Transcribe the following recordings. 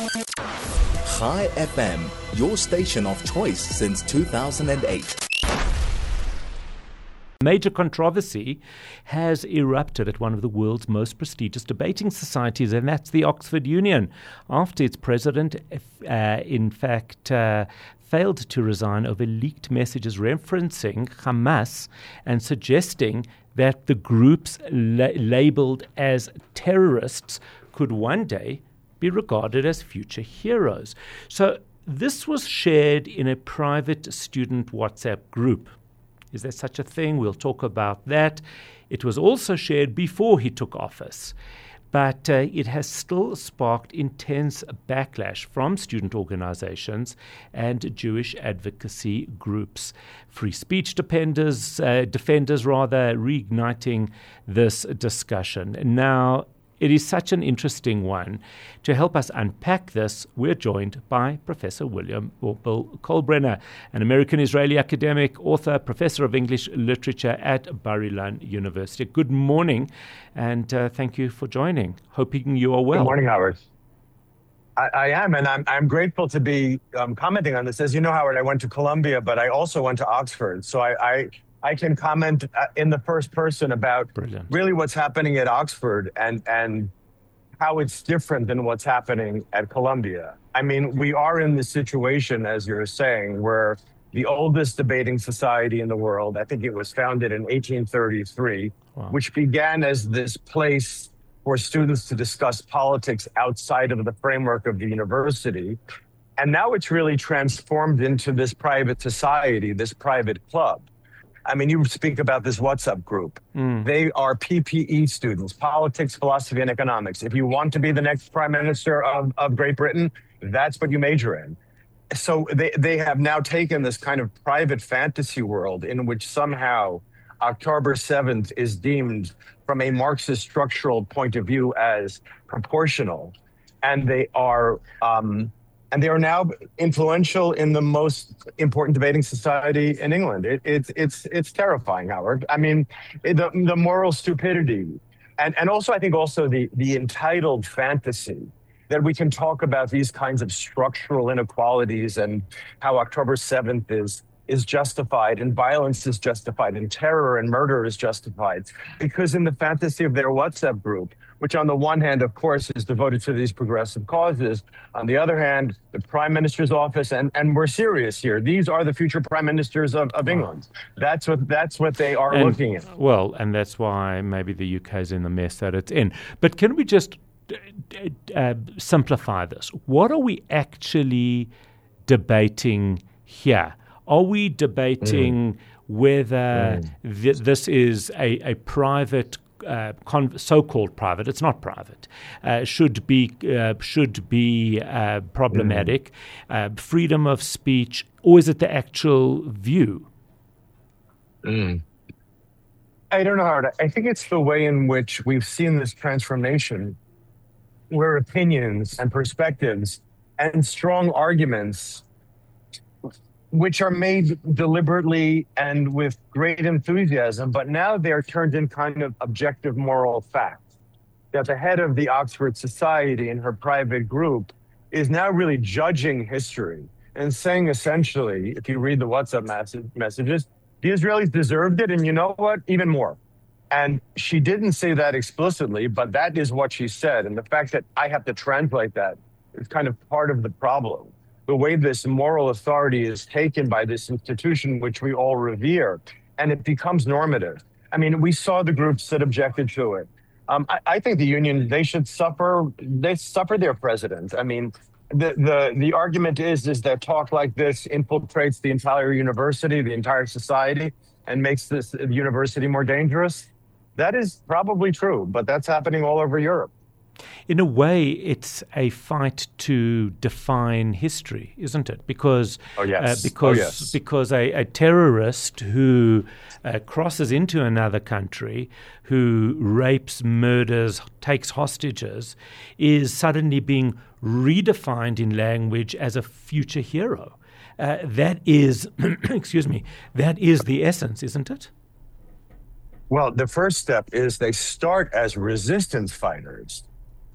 Chai FM, your station of choice since 2008. Major controversy has erupted at one of the world's most prestigious debating societies, and that's the Oxford Union, after its president, failed to resign over leaked messages referencing Hamas and suggesting that the groups labeled as terrorists could one day be regarded as future heroes. So this was shared in a private student WhatsApp group. Is there such a thing? We'll talk about that. It was also shared before he took office, but it has still sparked intense backlash from student organizations and Jewish advocacy groups. Free speech defenders, reigniting this discussion. Now, it is such an interesting one. To help us unpack this, we're joined by Professor Bill Kolbrenner, an American-Israeli academic, author, professor of English literature at Bar-Ilan University. Good morning, and thank you for joining. Hoping you are well. Good morning, Howard. I am, and I'm grateful to be commenting on this. As you know, Howard, I went to Columbia, but I also went to Oxford, so I can comment in the first person about really what's happening at Oxford and how it's different than what's happening at Columbia. I mean, we are in this situation, as you're saying, where the oldest debating society in the world, I think it was founded in 1833, which began as this place for students to discuss politics outside of the framework of the university. And now it's really transformed into this private society, this private club. I mean, you speak about this WhatsApp group. They are PPE students, politics, philosophy, and economics. If you want to be the next prime minister of Great Britain, that's what you major in. So they have now taken this kind of private fantasy world in which somehow October 7th is deemed from a Marxist structural point of view as proportional. And they are now influential in the most important debating society in England. It's terrifying, Howard. I mean, the moral stupidity, and also I think also the entitled fantasy that we can talk about these kinds of structural inequalities and how October 7th is justified and violence is justified and terror and murder is justified because in the fantasy of their WhatsApp group, which on the one hand, of course, is devoted to these progressive causes. On the other hand, the Prime Minister's office, and we're serious here, these are the future Prime Ministers of England. That's what they are looking at. Well, and that's why maybe the UK is in the mess that it's in. But can we just simplify this? What are we actually debating here? Are we debating whether this is a private so-called private, it's not private, should be problematic, freedom of speech, or is it the actual view? I don't know, Howard. I think it's the way in which we've seen this transformation where opinions and perspectives and strong arguments, which are made deliberately and with great enthusiasm, but now they're turned in kind of objective moral facts. That the head of the Oxford Society in her private group is now really judging history and saying essentially, if you read the WhatsApp messages, the Israelis deserved it, and you know what? Even more. And she didn't say that explicitly, but that is what she said. And the fact that I have to translate that is kind of part of the problem. The way this moral authority is taken by this institution, which we all revere, and it becomes normative. I mean, we saw the groups that objected to it. I think the union, they suffer their president. I mean, the argument is that talk like this infiltrates the entire university, the entire society, and makes this university more dangerous. That is probably true, but that's happening all over Europe. In a way, it's a fight to define history, isn't it? Because because a terrorist who crosses into another country, who rapes, murders, takes hostages, is suddenly being redefined in language as a future hero. That is, that is the essence, isn't it? Well, the first step is they start as resistance fighters.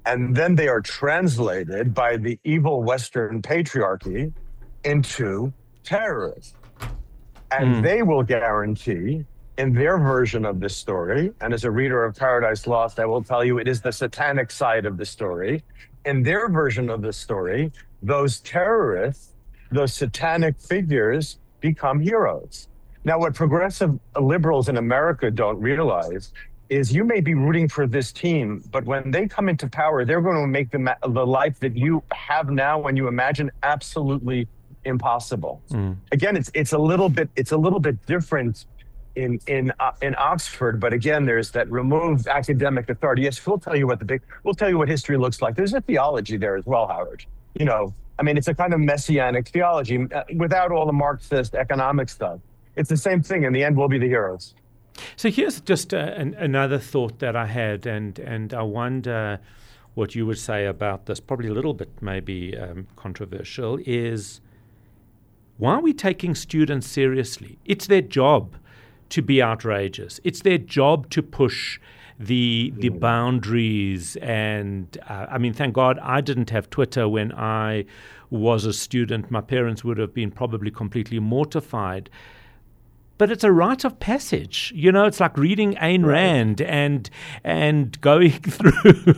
And then they are translated by the evil Western patriarchy into terrorists. And they will guarantee in their version of this story, and as a reader of Paradise Lost, I will tell you it is the satanic side of the story. In their version of the story, those terrorists, those satanic figures become heroes. Now, what progressive liberals in America don't realize is you may be rooting for this team, but when they come into power, they're going to make the life that you have now when you imagine absolutely impossible. Again, it's a little bit different in Oxford, but again, there's that removed academic authority. Yes, we'll tell you what history looks like. There's a theology there as well, Howard. It's a kind of messianic theology without all the Marxist economic stuff. It's the same thing. In the end, we'll be the heroes. So here's just another thought that I had, and I wonder what you would say about this. Probably a little bit maybe controversial. Is why are we taking students seriously? It's their job to be outrageous. It's their job to push the boundaries. And thank God I didn't have Twitter when I was a student. My parents would have been probably completely mortified. But it's a rite of passage. It's like reading Ayn Rand and going through.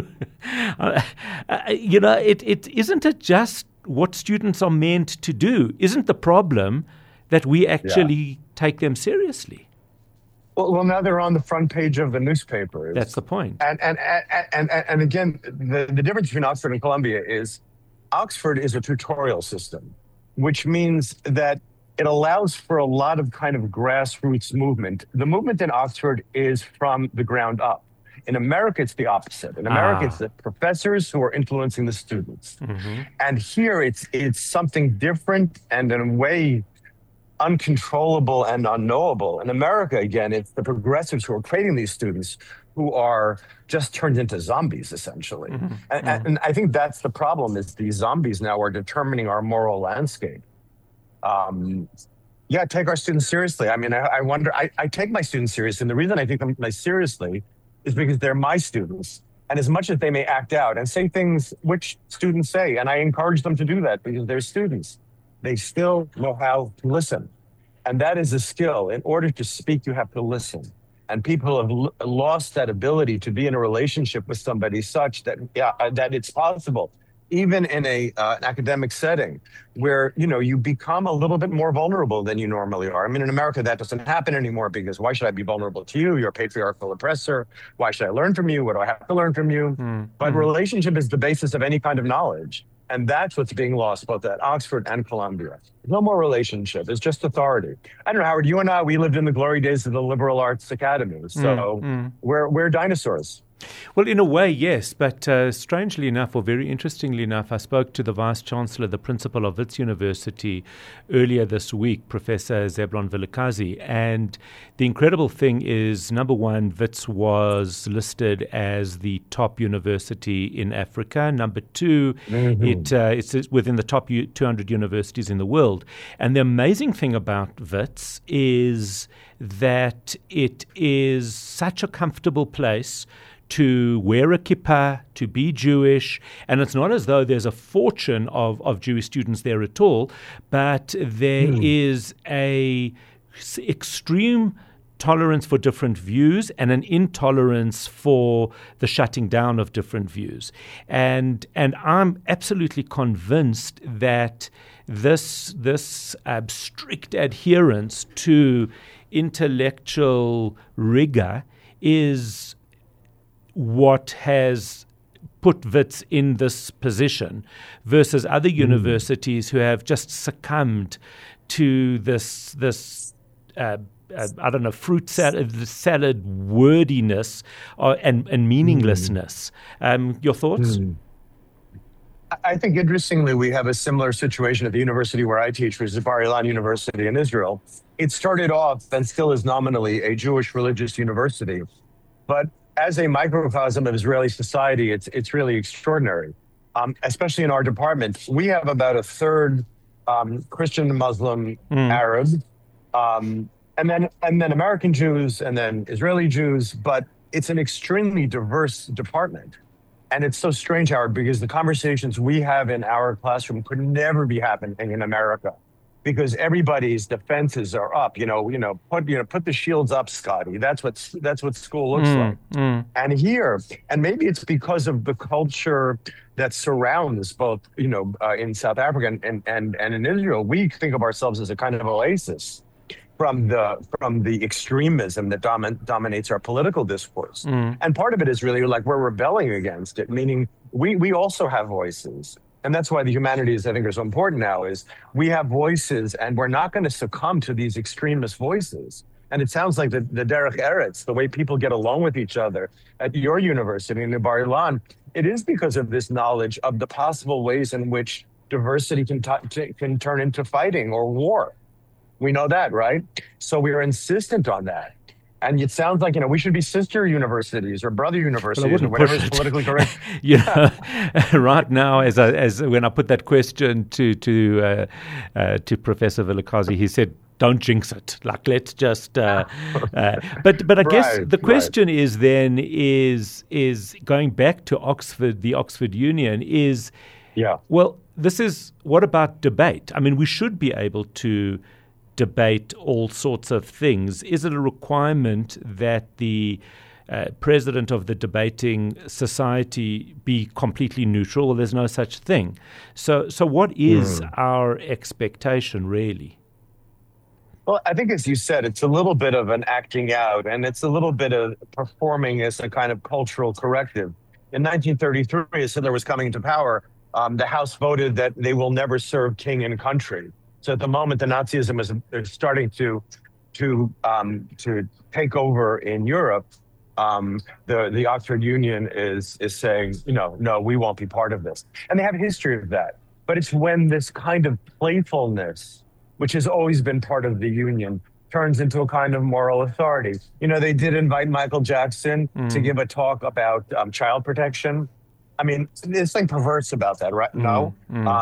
Isn't it just what students are meant to do? Isn't the problem that we actually take them seriously? Well, now they're on the front page of the newspapers. That's the point. And again, the difference between Oxford and Columbia is Oxford is a tutorial system, which means that it allows for a lot of kind of grassroots movement. The movement in Oxford is from the ground up. In America, it's the opposite. In America, it's the professors who are influencing the students. And here, it's something different and in a way uncontrollable and unknowable. In America, again, it's the progressives who are creating these students who are just turned into zombies, essentially. And I think that's the problem, is these zombies now are determining our moral landscape. Take our students seriously. I wonder, I take my students seriously. And the reason I take them seriously is because they're my students. And as much as they may act out and say things which students say, and I encourage them to do that because they're students, they still know how to listen. And that is a skill. In order to speak, you have to listen. And people have lost that ability to be in a relationship with somebody such that, that it's possible, even in an academic setting where, you become a little bit more vulnerable than you normally are. In America, that doesn't happen anymore because why should I be vulnerable to you? You're a patriarchal oppressor. Why should I learn from you? What do I have to learn from you? But relationship is the basis of any kind of knowledge. And that's what's being lost both at Oxford and Columbia. No more relationship. It's just authority. I don't know, Howard, you and I, we lived in the glory days of the liberal arts academy. So we're dinosaurs. Well, in a way, yes. But strangely enough, or very interestingly enough, I spoke to the Vice-Chancellor, the Principal of Wits University, earlier this week, Professor Zeblon Vilakazi. And the incredible thing is, number one, Wits was listed as the top university in Africa. Number two, it's within the top 200 universities in the world. And the amazing thing about Wits is that it is such a comfortable place to wear a kippah, to be Jewish, and it's not as though there's a fortune of Jewish students there at all, but there is a extreme tolerance for different views and an intolerance for the shutting down of different views. And I'm absolutely convinced that this strict adherence to intellectual rigor is what has put Wits in this position versus other universities who have just succumbed to this fruit salad wordiness and meaninglessness. Your thoughts? I think, interestingly, we have a similar situation at the university where I teach, which is Bar Ilan University in Israel. It started off and still is nominally a Jewish religious university, but as a microcosm of Israeli society, it's really extraordinary. Especially in our department, we have about a third Christian, Muslim, Arab, and then American Jews, and then Israeli Jews. But it's an extremely diverse department. And it's so strange, Howard, because the conversations we have in our classroom could never be happening in America, because everybody's defenses are up. Put the shields up, Scotty. That's what school looks like. And here, and maybe it's because of the culture that surrounds both, in South Africa and in Israel, we think of ourselves as a kind of oasis from the extremism that dominates our political discourse. And part of it is really like we're rebelling against it, meaning we also have voices. And that's why the humanities, I think, are so important now, is we have voices and we're not going to succumb to these extremist voices. And it sounds like the Derech Eretz, the way people get along with each other at your university in Bar Ilan, it is because of this knowledge of the possible ways in which diversity can turn into fighting or war. We know that, right? So we are insistent on that. And it sounds like, we should be sister universities or brother universities or whatever is politically correct. Right now, as when I put that question to Professor Vilakazi, he said, don't jinx it. Like, let's just. But I guess the question is then is going back to Oxford, the Oxford Union is. Yeah. Well, what about debate? I mean, we should be able to debate all sorts of things. Is it a requirement that the president of the debating society be completely neutral? Well, there's no such thing. So what is our expectation, really? Well, I think, as you said, it's a little bit of an acting out, and it's a little bit of performing as a kind of cultural corrective. In 1933, as Hitler was coming into power, the House voted that they will never serve king and country. So at the moment, the Nazism was starting to take over in Europe. The Oxford Union is saying, no, we won't be part of this, and they have a history of that. But it's when this kind of playfulness, which has always been part of the union, turns into a kind of moral authority. They did invite Michael Jackson to give a talk about child protection. I mean, there's something perverse about that, right? No.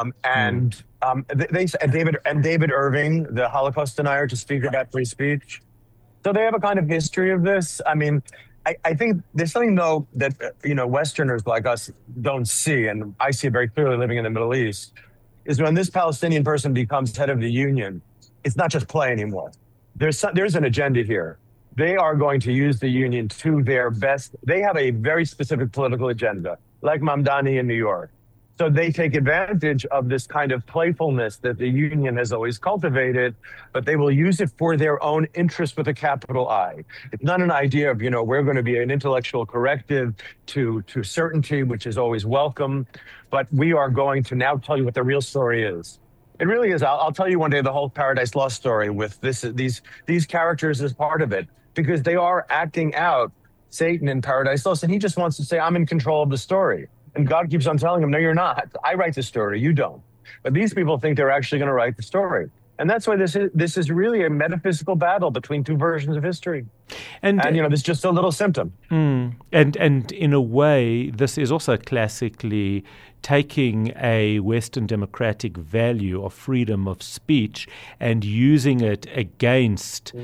They said David Irving, the Holocaust denier, to speak about free speech. So they have a kind of history of this. I mean, I think there's something, though, that, Westerners like us don't see, and I see it very clearly living in the Middle East, is when this Palestinian person becomes head of the union, it's not just play anymore. There's an agenda here. They are going to use the union to their best. They have a very specific political agenda, like Mamdani in New York. So they take advantage of this kind of playfulness that the union has always cultivated, but they will use it for their own interest with a capital I. It's not an idea of, we're going to be an intellectual corrective to certainty, which is always welcome, but we are going to now tell you what the real story is. It really is. I'll tell you one day the whole Paradise Lost story with these characters as part of it, because they are acting out Satan in Paradise Lost, and he just wants to say, I'm in control of the story. And God keeps on telling him, no, you're not. I write the story, you don't. But these people think they're actually going to write the story. And that's why this is really a metaphysical battle between two versions of history. And this is just a little symptom. And in a way, this is also classically taking a Western democratic value of freedom of speech and using it against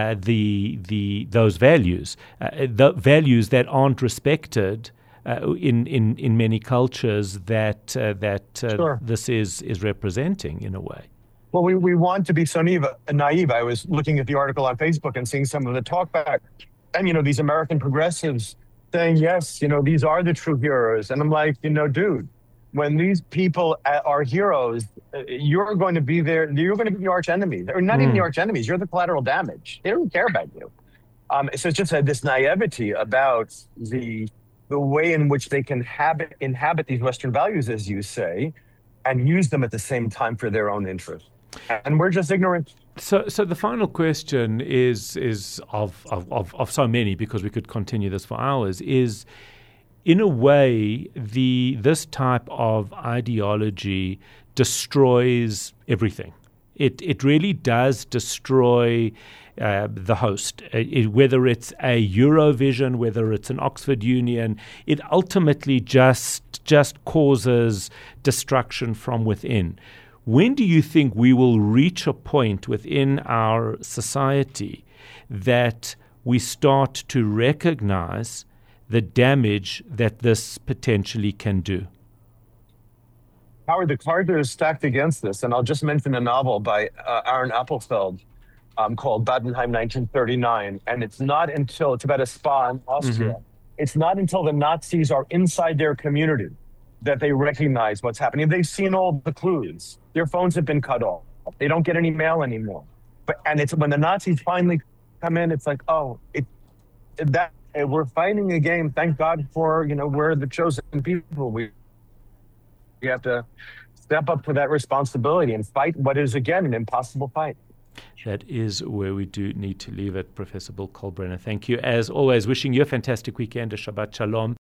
those values, the values that aren't respected in many cultures that Sure. this is representing in a way. Well, we want to be so naive. I was looking at the article on Facebook and seeing some of the talkback, and these American progressives saying, yes, these are the true heroes. And I'm like, dude, when these people are heroes, you're going to be there. You're going to be the arch enemies, or not even the arch enemies. You're the collateral damage. They don't care about you. So it's just this naivety about the way in which they can inhabit these Western values, as you say, and use them at the same time for their own interest. And we're just ignorant. So the final question is of so many, because we could continue this for hours, is, in a way, this type of ideology destroys everything. It really does destroy the host. Whether it's a Eurovision, whether it's an Oxford Union, it ultimately just causes destruction from within. When do you think we will reach a point within our society that we start to recognize the damage that this potentially can do? Howard, the cards are stacked against this, and I'll just mention a novel by Aaron Appelfeld called Badenheim 1939, and it's about a spa in Austria. Mm-hmm. It's not until the Nazis are inside their community that they recognize what's happening. They've seen all the clues. Their phones have been cut off. They don't get any mail anymore. And it's when the Nazis finally come in, it's like, we're fighting a game. Thank God for, we're the chosen people. We have to step up to that responsibility and fight what is, again, an impossible fight. That is where we do need to leave it. Professor Bill Kolbrenner, thank you. As always, wishing you a fantastic weekend, a Shabbat Shalom.